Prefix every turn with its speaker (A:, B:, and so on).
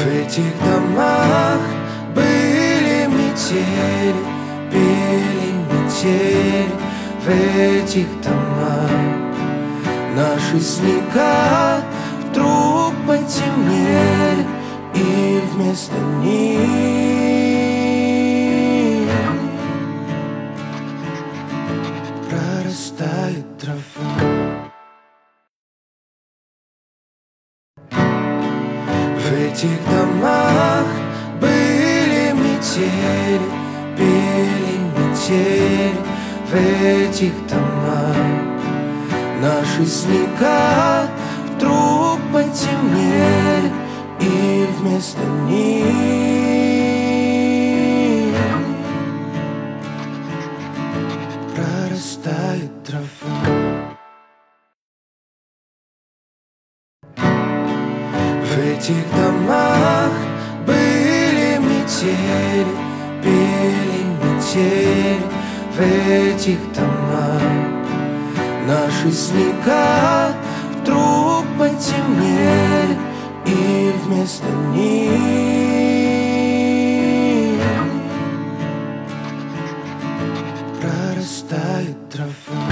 A: В этих домах были метели, пели метели. В этих домах наши снега вдруг потемнели, и вместо них прорастает трава. В этих домах были метели, пели метели. В этих домах наши снега вдруг потемнели, и вместо них прорастает трава. В этих домах были метели, пели метели. В этих домах наши снега вдруг потемнели, и вместо них прорастает трава.